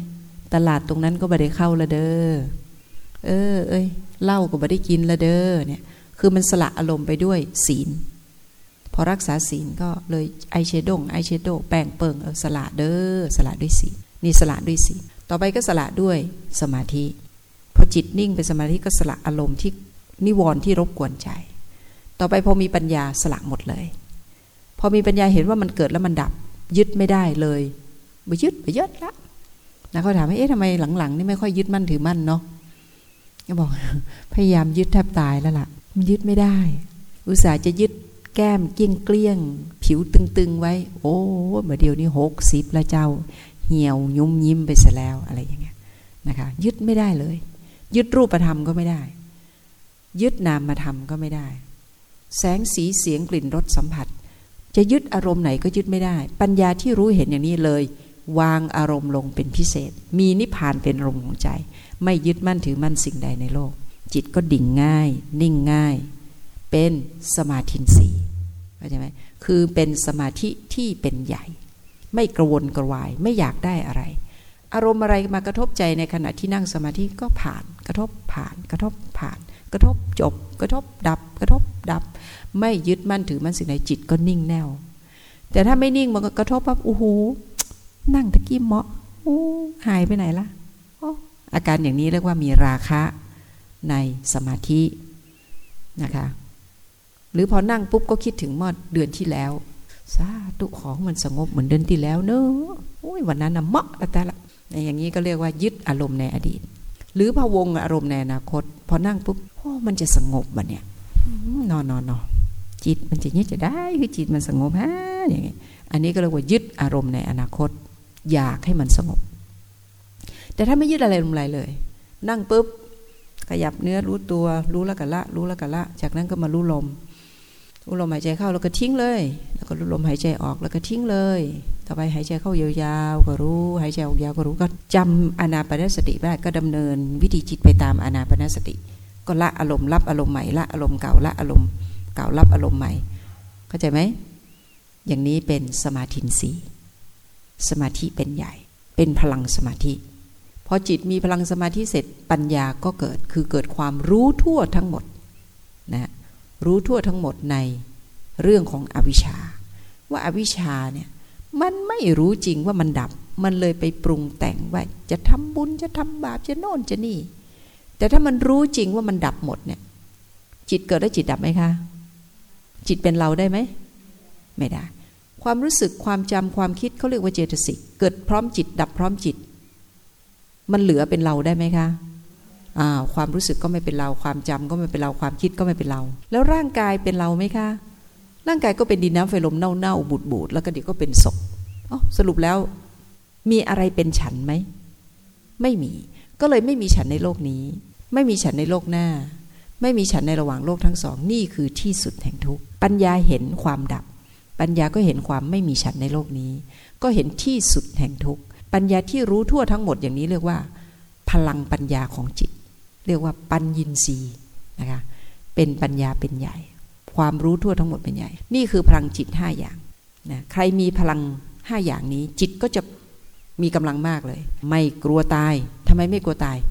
ตลาดตรงนั้นก็บ่ได้เข้าละเด้อเหล้าก็บ่ได้กินละเด้อเนี่ยคือมันสละอารมณ์ไปด้วยศีลพอรักษาศีลก็เลยไอเชโดแป้งเปิงสละเด้อสละด้วยศีลนี่สละด้วยศีลต่อไปก็สละด้วยสมาธิพอจิตนิ่งเป็นสมาธิก็สละอารมณ์ที่นิวรณ์ที่รบกวนใจต่อไปพอมีปัญญาสละหมดเลยพอมีปัญญาเห็นว่ามันเกิดแล้วมันดับยึดไม่ได้เลยไปยึดละนะเขาถามว่าทำไมหลังๆนี่ไม่ค่อยยึดมั่นถือมั่นเนาะก็บอกพยายามยึดแทบตายแล้วล่ะมันยึดไม่ได้อุตส่าห์จะยึดแก้มเกลี้ยงผิวตึงๆไว้โอ้เมื่อเดียวนี้60แล้วเจ้าเหี่ยวยุ่มยิ้มไปซะแล้วอะไรอย่างเงี้ยนะคะยึดไม่ได้เลยยึดรูปธรรมก็ไม่ได้ยึดนามธรรมก็ไม่ได้แสงสีเสียงกลิ่นรสสัมผัสจะยึดอารมณ์ไหนก็ยึดไม่ได้ปัญญาที่รู้เห็นอย่างนี้เลยวางอารมณ์ลงเป็นพิเศษมีนิพพานเป็นอารมณ์ของใจไม่ยึดมั่นถือมั่นสิ่งใดในโลกจิตก็ดิ่งง่ายนิ่งง่ายเป็นสมาธิสีเข้าใจไหมคือเป็นสมาธิที่เป็นใหญ่ไม่กระวนกระวายไม่อยากได้อะไรอารมณ์อะไรมากระทบใจในขณะที่นั่งสมาธิก็ผ่านกระทบผ่านกระทบผ่านกระทบจบกระทบดับกระทบดับไม่ยึดมั่นถือมั่นสิ่งใดจิตก็นิ่งแน่วแต่ถ้าไม่นิ่งมันก็กระทบปั๊บโอ้โหนั่งตะกี้เหมาะโอ้หายไปไหนละอาการอย่างนี้เรียกว่ามีราคะในสมาธินะคะหรือพอนั่งปุ๊บก็คิดถึงเมื่อเดือนที่แล้วสาธุของมันสงบเหมือนเดือนที่แล้วเนอะโอ้ยวันนั้นน่ะเหมาะแต่ละอย่างนี้ก็เรียกว่ายึดอารมณ์ในอดีตหรือพะวงอารมณ์ในอนาคตพอนั่งปุ๊บโอ้มันจะสงบมันเนี่ยนอนจิตมันจะนี้จะได้คือจิตมันสงบฮะอย่างนี้อันนี้ก็เรียกว่ายึดอารมณ์ในอนาคตอยากให้มันสงบแต่ถ้าไม่ยึดอะไรลงเลยนั่งปุ๊บขยับเนื้อรู้ตัวรู้แล้วก็ละรู้แล้วก็ละจากนั้นก็มารู้ลมหายใจเข้าแล้วก็ทิ้งเลยแล้วก็รู้ลมหายใจออกแล้วก็ทิ้งเลยต่อไปหายใจเข้ายาวๆก็รู้หายใจออกยาวก็รู้ก็จำอานาปานสติได้ก็ดำเนินวิธีจิตไปตามอานาปานสติก็ละอารมณ์รับอารมณ์ใหม่ละอารมณ์เก่าละอารมณ์เก่ารับอารมณ์ใหม่เข้าใจไหมอย่างนี้เป็นสมาธิสีสมาธิเป็นใหญ่เป็นพลังสมาธิพอจิตมีพลังสมาธิเสร็จปัญญาก็เกิดคือเกิดความรู้ทั่วทั้งหมดนะรู้ทั่วทั้งหมดในเรื่องของอวิชชาว่าอวิชชาเนี่ยมันไม่รู้จริงว่ามันดับมันเลยไปปรุงแต่งไว้จะทำบุญจะทำบาปจะโน่นจะนี่แต่ถ้ามันรู้จริงว่ามันดับหมดเนี่ยจิตเกิดได้จิตดับไหมคะจิตเป็นเราได้ไหมไม่ได้ความรู้สึกความจำความคิดเขาเรียกว่าเจตสิกเกิดพร้อมจิตดับพร้อมจิตมันเหลือเป็นเราได้ไหมคะความรู้สึกก็ไม่เป็นเราความจำก็ไม่เป็นเราความคิดก็ไม่เป็นเราแล้วร่างกายเป็นเราไหมคะร่างกายก็เป็นดินน้ำไฟลมเน่าๆบูดๆแล้วก็เดี๋ยวก็เป็นศพสรุปแล้วมีอะไรเป็นฉันไหมไม่มีก็เลยไม่มีฉันในโลกนี้ไม่มีฉันในโลกหน้าไม่มีฉันในระหว่างโลกทั้งสองนี่คือที่สุดแห่งทุกข์ปัญญาเห็นความดับปัญญาก็เห็นความไม่มีฉันในโลกนี้ก็เห็นที่สุดแห่งทุกข์ปัญญาที่รู้ทั่วทั้งหมดอย่างนี้เรียกว่าพลังปัญญาของจิตเรียกว่าปัญญินทรีย์นะคะเป็นปัญญาเป็นใหญ่ความรู้ทั่วทั้งหมดเป็นใหญ่นี่คือพลังจิต5อย่างนะใครมีพลัง5อย่างนี้จิตก็จะมีกำลังมากเลยไม่กลัวตายทำไมไม่กลัวตาย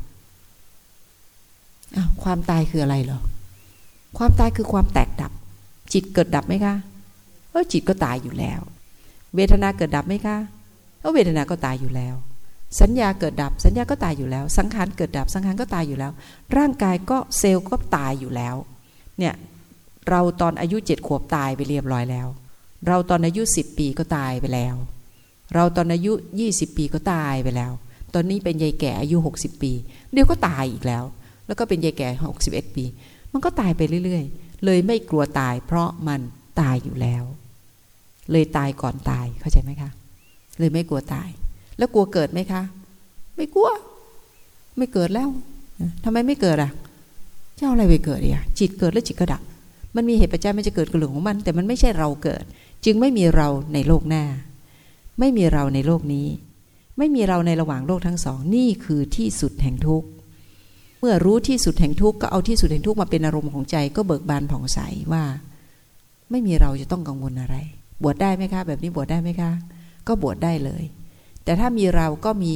ความตายคืออะไรเหรอความตายคือความแตกดับจิตเกิดดับไหมคะจิตก็ตายอยู่แล้วเวทนาเกิดดับไหมคะเวทนาก็ตายอยู่แล้วสัญญาเกิดดับสัญญาก็ตายอยู่แล้วสังขารเกิดดับสังขารก็ตายอยู่แล้วร่างกายก็เซลล์ก็ตายอยู่แล้วเนี่ยเราตอนอายุ7 ขวบตายไปเรียบร้อยแล้วเราตอนอายุ10 ปีก็ตายไปแล้วเราตอนอายุ20 ปีก็ตายไปแล้วตอนนี้เป็นยายแก่อายุ60 ปีเดี๋ยวก็ตายอีกแล้วแล้วก็เป็นยายแก่61 ปีมันก็ตายไปเรื่อยๆเลยไม่กลัวตายเพราะมันตายอยู่แล้วเลยตายก่อนตายเข้าใจไหมคะเลยไม่กลัวตายแล้วกลัวเกิดไหมคะไม่กลัวไม่เกิดแล้วทำไมไม่เกิดเจ้าอะไรไปเกิดจิตเกิดแล้วจิตก็ดับมันมีเหตุปัจจัยมันจะเกิดกับเรื่องของมันแต่มันไม่ใช่เราเกิดจึงไม่มีเราในโลกหน้าไม่มีเราในโลกนี้ไม่มีเราในระหว่างโลกทั้งสองนี่คือที่สุดแห่งทุกข์เมื่อรู้ที่สุดแห่งทุกข์ก็เอาที่สุดแห่งทุกข์มาเป็นอารมณ์ของใจก็เบิกบานผ่องใสว่าไม่มีเราจะต้องกังวลอะไรบวชได้ไหมคะแบบนี้บวชได้ไหมคะก็บวชได้เลยแต่ถ้ามีเราก็มีผ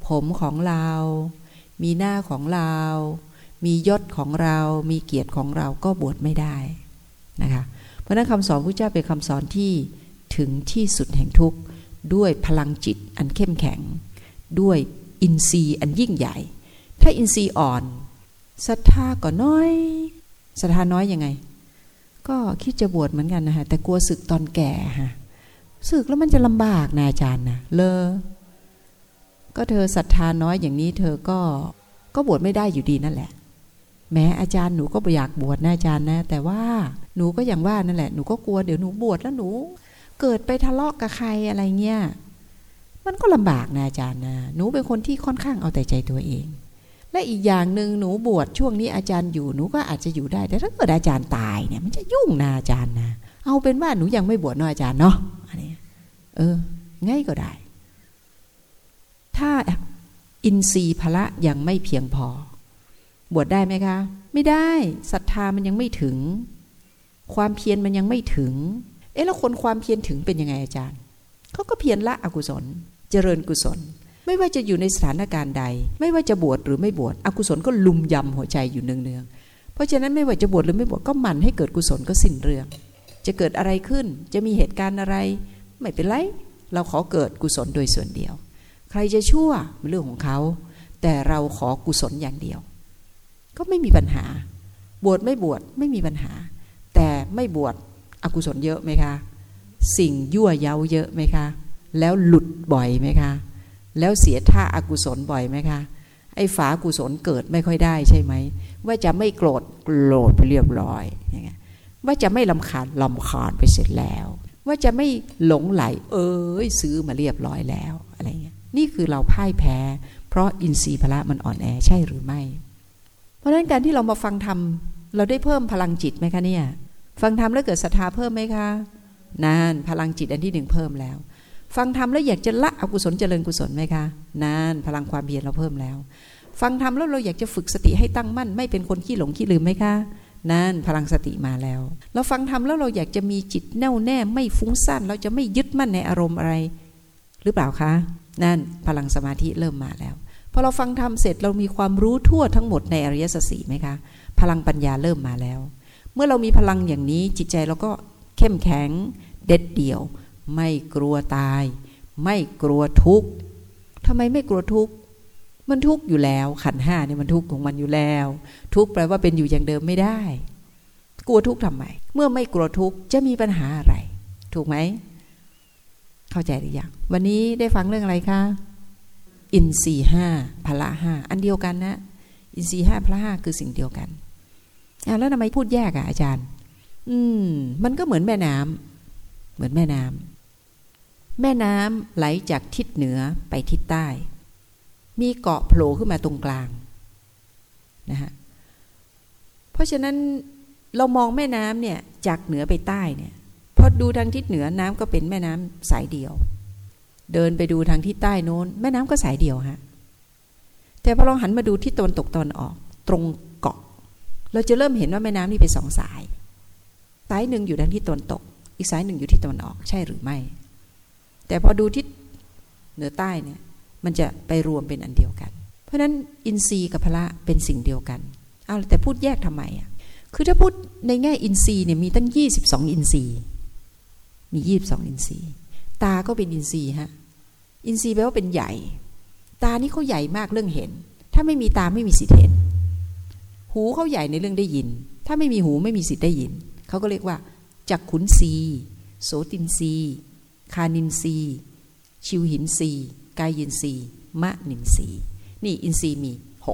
ผมของเรามีหน้าของเรามียศของเรามีเกียรติของเราก็บวชไม่ได้นะคะเพราะนั้นคำสอนพระเจ้าเป็นคำสอนที่ถึงที่สุดแห่งทุกข์ด้วยพลังจิตอันเข้มแข็งด้วยอินทรีย์อันยิ่งใหญ่ถ้าอินทรีย์อ่อนศรัทธาก็น้อยศรัทธาน้อยยังไงก็คิดจะบวชเหมือนกันนะคะแต่กลัวสึกตอนแก่ฮะสึกแล้วมันจะลำบากนะอาจารย์นะก็เธอศรัทธาน้อยอย่างนี้เธอก็บวชไม่ได้อยู่ดีนั่นแหละแม้อาจารย์หนูก็อยากบวชนะอาจารย์นะแต่ว่าหนูก็อย่างว่านั่นแหละหนูก็กลัวเดี๋ยวหนูบวชแล้วหนูเกิดไปทะเลาะกับใครอะไรเงี้ยมันก็ลำบากนะอาจารย์นะหนูเป็นคนที่ค่อนข้างเอาแต่ใจตัวเองและอีกอย่างหนึ่งหนูบวชช่วงนี้อาจารย์อยู่หนูก็อาจจะอยู่ได้แต่ถ้าเกิดอาจารย์ตายเนี่ยมันจะยุ่งนะอาจารย์นะเอาเป็นว่าหนูยังไม่บวชเนาะอาจารย์เนาะอันนี้ง่ายก็ได้ถ้าอินทรีย์พละยังไม่เพียงพอบวชได้ไหมคะไม่ได้ศรัทธามันยังไม่ถึงความเพียรมันยังไม่ถึงแล้วคนความเพียรถึงเป็นยังไงอาจารย์เขาก็เพียรละอกุศลเจริญกุศลไม่ว่าจะอยู่ในสถานการณ์ใดไม่ว่าจะบวชหรือไม่บวชอกุศลก็ลุมยำหัวใจอยู่เนืองๆเพราะฉะนั้นไม่ว่าจะบวชหรือไม่บวชก็หมั่นให้เกิดกุศลก็สิ้นเรื่องจะเกิดอะไรขึ้นจะมีเหตุการณ์อะไรไม่เป็นไรเราขอเกิดกุศลโดยส่วนเดียวใครจะชั่วเป็นเรื่องของเขาแต่เราขอกุศลอย่างเดียวก็ไม่มีปัญหาบวชไม่บวชไม่มีปัญหาแต่ไม่บวชอกุศลเยอะไหมคะสิ่งยั่วเย้าเยอะไหมคะแล้วหลุดบ่อยไหมคะแล้วเสียท่าอกุศลบ่อยไหมคะไอ้ฝากุศลเกิดไม่ค่อยได้ใช่ไหมว่าจะไม่โกรธไปเรียบร้อยอย่างเงี้ยว่าจะไม่รำคาญไปเสร็จแล้วว่าจะไม่หลงไหลซื้อมาเรียบร้อยแล้วอะไรเงี้ยนี่คือเราพ่ายแพ้เพราะอินทรีย์พละมันอ่อนแอใช่หรือไม่เพราะฉะนั้นการที่เรามาฟังธรรมเราได้เพิ่มพลังจิตไหมคะเนี่ยฟังธรรมแล้วเกิดศรัทธาเพิ่มไหมคะนั่นพลังจิตอันที่หนึ่งเพิ่มแล้วฟังธรรมแล้วอยากจะละอกุศลเจริญกุศลไหมคะนั่นพลังความเพียรเราเพิ่มแล้วฟังธรรมแล้วเราอยากจะฝึกสติให้ตั้งมั่นไม่เป็นคนขี้หลงขี้ลืมไหมคะนั่นพลังสติมาแล้วเราฟังธรรมแล้วเราอยากจะมีจิตแน่วแน่ไม่ฟุ้งซ่านเราจะไม่ยึดมั่นในอารมณ์อะไรหรือเปล่าคะนั่นพลังสมาธิเริ่มมาแล้วพอเราฟังธรรมเสร็จเรามีความรู้ทั่วทั้งหมดในอริยสัจสี่ไหมคะพลังปัญญาเริ่มมาแล้วเมื่อเรามีพลังอย่างนี้จิตใจเราก็เข้มแข็งเด็ดเดี่ยวไม่กลัวตายไม่กลัวทุกข์ทำไมไม่กลัวทุกข์มันทุกข์อยู่แล้วขันธ์ห้าเนี่ยมันทุกข์ของมันอยู่แล้วทุกข์แปลว่าเป็นอยู่อย่างเดิมไม่ได้กลัวทุกข์ทำไมเมื่อไม่กลัวทุกข์จะมีปัญหาอะไรถูกไหมเข้าใจหรือยังวันนี้ได้ฟังเรื่องอะไรคะอินทรีย์ห้าพละห้าอันเดียวกันนะอินทรีย์ห้าพละห้าคือสิ่งเดียวกันแล้วทำไมพูดแยกอาจารย์มันก็เหมือนแม่น้ำเหมือนแม่น้ำไหลจากทิศเหนือไปทิศใต้มีเกาะโผล่ขึ้นมาตรงกลางนะฮะเพราะฉะนั้นเรามองแม่น้ำเนี่ยจากเหนือไปใต้เนี่ยพอดูทางทิศเหนือน้ำก็เป็นแม่น้ำสายเดียวเดินไปดูทางทิศใต้โน้นแม่น้ำก็สายเดียวฮะแต่พอเราหันมาดูทิศตะวันตกตะวันออกตรงเกาะเราจะเริ่มเห็นว่าแม่น้ำนี่เป็นสองสายหนึ่งอยู่ทางทิศตะวันตกอีกสายหนึ่งอยู่ทิศตะวันออกใช่หรือไม่แต่พอดูทิศเหนือใต้เนี่ยมันจะไปรวมเป็นอันเดียวกันเพราะฉะนั้นอินทรีย์กับพละเป็นสิ่งเดียวกันแต่พูดแยกทำไมคือถ้าพูดในแง่อินทรีย์เนี่ยมีตั้ง22อินทรีย์มี22อินทรีย์ตาก็เป็นอินทรีย์ฮะอินทรีย์แปลว่าเป็นใหญ่ตานี่เขาใหญ่มากเรื่องเห็นถ้าไม่มีตาไม่มีสิทธิ์เห็นหูเขาใหญ่ในเรื่องได้ยินถ้าไม่มีหูไม่มีสิทธิ์ได้ยินเขาก็เรียกว่าจักขุนทรีย์โสตินทรีย์คานินทรีย์ชิวหินทรีย์กายยินทรีย์มะนินทรีย์นี่อินทรีย์มี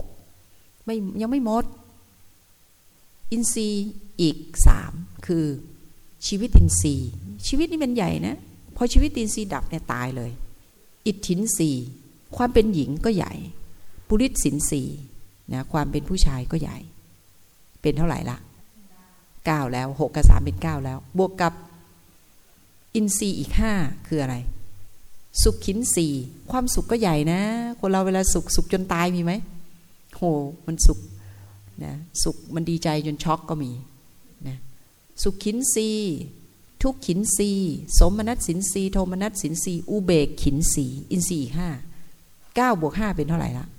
6ยังไม่หมดอินทรีย์อีก3คือชีวิตอินทรีย์ชีวิตนี่เป็นใหญ่นะพอชีวิตอินทรีย์ดับเนี่ยตายเลยอิทธินทรีย์ความเป็นหญิงก็ใหญ่ปุริสสินทรีย์นะความเป็นผู้ชายก็ใหญ่เป็นเท่าไหร่ละ9แล้ว6กับ3เป็น9แล้วบวกกับอินทรีย์อีก5คืออะไรสุขขินทรีย์ความสุขก็ใหญ่นะคนเราเวลาสุขจนตายมีไหมโหมันสุขนะสุขมันดีใจจนช็อกก็มีนะสุขขินทรีย์ทุกขินทรีย์สมนัสสินทรีย์โทมนัสสินทรีย์อุเบกขินทรีย์อินทรีย์5 9 บวก 5เป็นเท่าไหร่ละ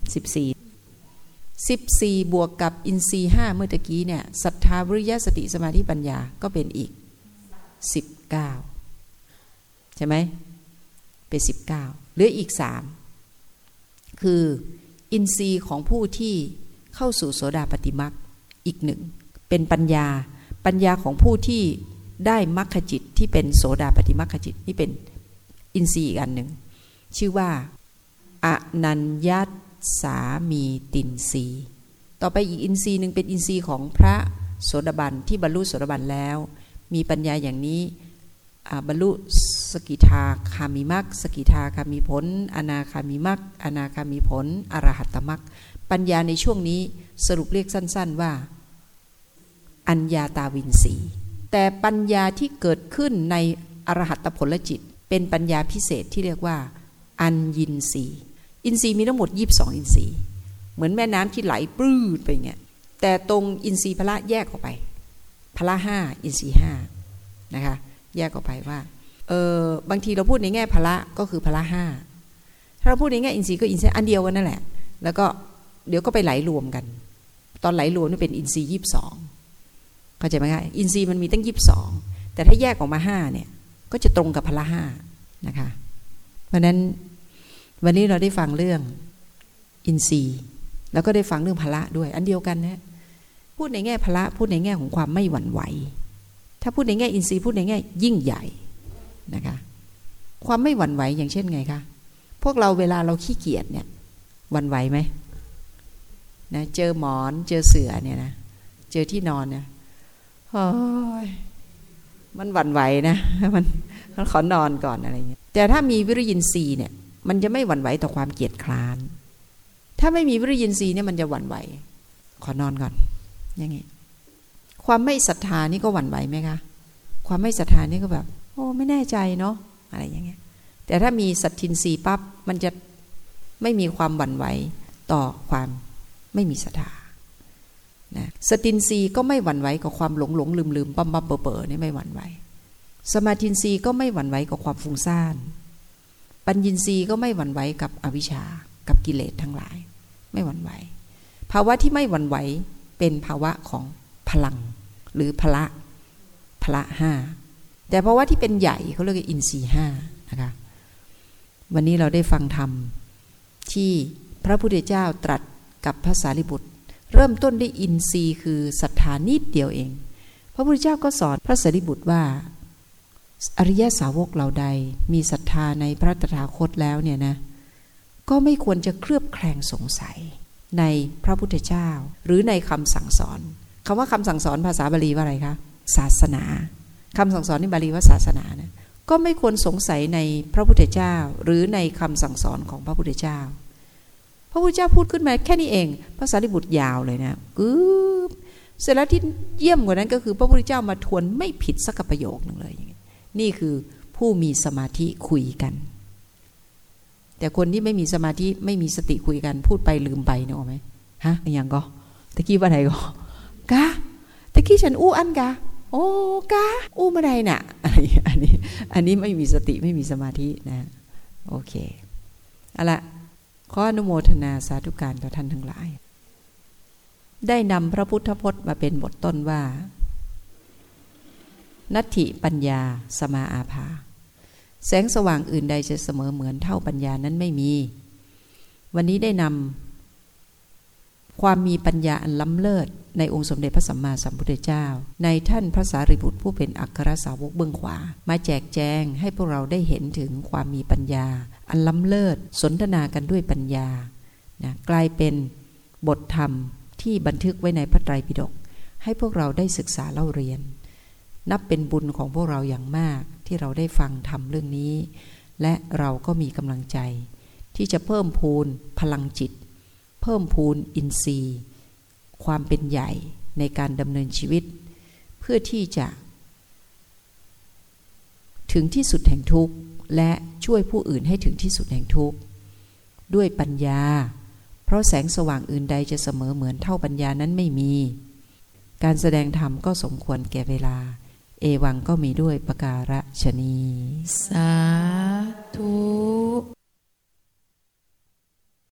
14บวกกับอินทรีย์5เมื่อตะกี้เนี่ยศรัทธาวิริยะสติสมาธิปัญญาก็เป็นอีก19ใช่ไหมเป็น19เหลืออีก3คืออินทรีย์ของผู้ที่เข้าสู่โสดาปัตติมรรคอีก1เป็นปัญญาของผู้ที่ได้มรรคจิตที่เป็นโสดาปัตติมรรคจิตนี่เป็นอินทรีย์อีกอันหนึ่งชื่อว่าอนัญญัตสามีตินทรีย์ต่อไปอีกอินทรีย์หนึ่งเป็นอินทรีย์ของพระโสดาบันที่บรรลุโสดาบันแล้วมีปัญญาอย่างนี้บรรลุสกิทาคามิมรรคสกิทาคามิผลอนาคามิมรรคอนาคามิผลอรหัตตมรรคปัญญาในช่วงนี้สรุปเรียกสั้นๆว่าอัญญาตาวินสีแต่ปัญญาที่เกิดขึ้นในอรหัตผลจิตเป็นปัญญาพิเศษที่เรียกว่าอัญญินสีอินทรีย์มีทั้งหมด22อินทรีย์เหมือนแม่น้ำที่ไหลปลื้ดไปเงี้ยแต่ตรงอินทรีย์พละแยกออกไปพละ5อินทรีย์5นะคะแยกออกไปว่าบางทีเราพูดในแง่พละก็คือพละ5ถ้าเราพูดในแง่อินทรีย์ก็อินทรีย์อันเดียวกันนั่นแหละแล้วก็เดี๋ยวก็ไปไหลรวมกันตอนไหลรวมนี่เป็นอินทรีย์22เข้าใจไหมคะอินทรีย์มันมีตั้ง22แต่ถ้าแยกออกมา5เนี่ยก็จะตรงกับพละ5นะคะเพราะนั้นวันนี้เราได้ฟังเรื่องอินทรีย์แล้วก็ได้ฟังเรื่องพละด้วยอันเดียวกันนะพูดในแง่พละพูดในแง่ของความไม่หวั่นไหวถ้าพูดในแง่อินทรีย์พูดในแง่ยิ่งใหญ่นะคะความไม่หวั่นไหวอย่างเช่นไงคะพวกเราเวลาเราขี้เกียจเนี่ยหวั่นไหวไหมนะเจอหมอนเจอเสื่อเนี่ยนะเจอที่นอนเนี่ยโอ้ยมันหวั่นไหวนะมันขอนอนก่อนอะไรเงี้ยแต่ถ้ามีวิริยินทรีย์เนี่ยมันจะไม่หวั่นไหวต่อความเกียจคร้านถ้าไม่มีวิริยินทรีย์เนี่ยมันจะหวั่นไหวขอนอนก่อนอย่างงี้ความไม่ศรัทธานี่ก็หวั่นไหวไหมคะความไม่ศรัทธานี่ก็แบบโอ้ไม่แน่ใจเนาะอะไรอย่างเงี้ยแต่ถ้ามีสัตทินทรีย์ปั๊บมันจะไม่มีความหวั่นไหวต่อความไม่มีศรัทธานะสตินทรีย์ก็ไม่หวั่นไหวกับความหลงลืมปั๊มเป๋อนี่ไม่หวั่นไหวสมาธินทรีย์ก็ไม่หวั่นไหวกับความฟุ้งซ่านปัญญินทรีย์ก็ไม่หวั่นไหวกับอวิชชากับกิเลสทั้งหลายไม่หวั่นไหวภาวะที่ไม่หวั่นไหวเป็นภาวะของพลังหรือพละ5แต่ภาวะที่เป็นใหญ่เขาเรียกว่าอินทรีย์5นะคะวันนี้เราได้ฟังธรรมที่พระพุทธเจ้าตรัสกับพระสารีบุตรเริ่มต้นด้วยอินทรีย์คือศรัทธานิดเดียวเองพระพุทธเจ้าก็สอนพระสารีบุตรว่าอริยสาวกเหล่าใดมีศรัทธาในพระตถาคตแล้วเนี่ยนะก็ไม่ควรจะเคลือบแคลงสงสัยในพระพุทธเจ้าหรือในคำสั่งสอนคำว่าคำสั่งสอนภาษาบาลีว่าอะไรคะศาสนาคำสั่งสอนในบาลีว่าศาสนานะก็ไม่ควรสงสัยในพระพุทธเจ้าหรือในคำสั่งสอนของพระพุทธเจ้าพระพุทธเจ้าพูดขึ้นมาแค่นี้เองพระสารีบุตรยาวเลยนะเสร็จแล้วที่เยี่ยมกว่านั้นก็คือพระพุทธเจ้ามาทวนไม่ผิดสักประโยคนึงเลยนี่คือผู้มีสมาธิคุยกันแต่คนที่ไม่มีสมาธิไม่มีสติคุยกันพูดไปลืมไปเนอะไหมฮะอย่างก็ตะกี้ว่าไหนก็กะตะกี้ฉันอู้อันกะโอ้กะอู้มาใดน่ะอันนี้ไม่มีสติไม่มีสมาธินะโอเคเอาละขออนุโมทนาสาธุการต่อท่านทั้งหลายได้นำพระพุทธพจน์มาเป็นบทต้นว่านัตถิปัญญาสมาอาภาแสงสว่างอื่นใดจะเสมอเหมือนเท่าปัญญานั้นไม่มีวันนี้ได้นำความมีปัญญาอันล้ำเลิศในองค์สมเด็จพระสัมมาสัมพุทธเจ้าในท่านพระสารีบุตรผู้เป็นอัครสาวกเบื้องขวามาแจกแจงให้พวกเราได้เห็นถึงความมีปัญญาอันล้ำเลิศสนทนากันด้วยปัญญานะกลายเป็นบทธรรมที่บันทึกไว้ในพระไตรปิฎกให้พวกเราได้ศึกษาเล่าเรียนนับเป็นบุญของพวกเราอย่างมากที่เราได้ฟังธรรมเรื่องนี้และเราก็มีกำลังใจที่จะเพิ่มพูนพลังจิตเพิ่มพูนอินทรีย์ความเป็นใหญ่ในการดำเนินชีวิตเพื่อที่จะถึงที่สุดแห่งทุกข์และช่วยผู้อื่นให้ถึงที่สุดแห่งทุกข์ด้วยปัญญาเพราะแสงสว่างอื่นใดจะเสมอเหมือนเท่าปัญญานั้นไม่มีการแสดงธรรมก็สมควรแก่เวลาเอวังก็มีด้วยประการฉะนี้สา